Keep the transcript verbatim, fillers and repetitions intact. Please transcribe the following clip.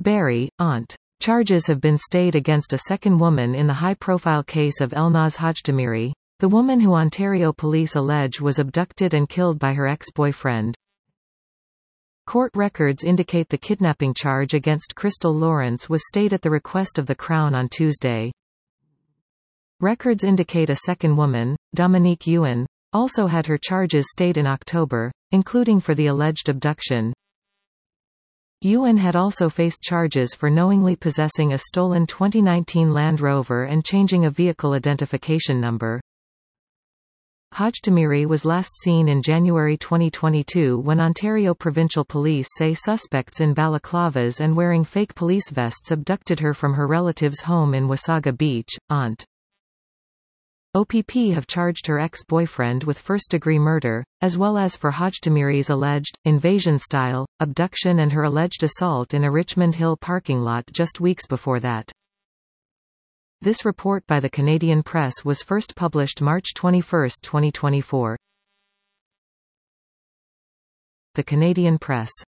Barry, aunt. Charges have been stayed against a second woman in the high-profile case of Elnaz Hajtamiri, the woman who Ontario police allege was abducted and killed by her ex-boyfriend. Court records indicate the kidnapping charge against Crystal Lawrence was stayed at the request of the Crown on Tuesday. Records indicate a second woman, Dominique Ewan, also had her charges stayed in October, including for the alleged abduction. Ewan had also faced charges for knowingly possessing a stolen twenty nineteen Land Rover and changing a vehicle identification number. Hajtamiri was last seen in January twenty twenty-two when Ontario Provincial Police say suspects in balaclavas and wearing fake police vests abducted her from her relative's home in Wasaga Beach. Aunt O P P have charged her ex-boyfriend with first-degree murder, as well as for Hajtamiri's alleged invasion-style abduction and her alleged assault in a Richmond Hill parking lot just weeks before that. This report by the Canadian Press was first published March twenty-first, twenty twenty-four. The Canadian Press.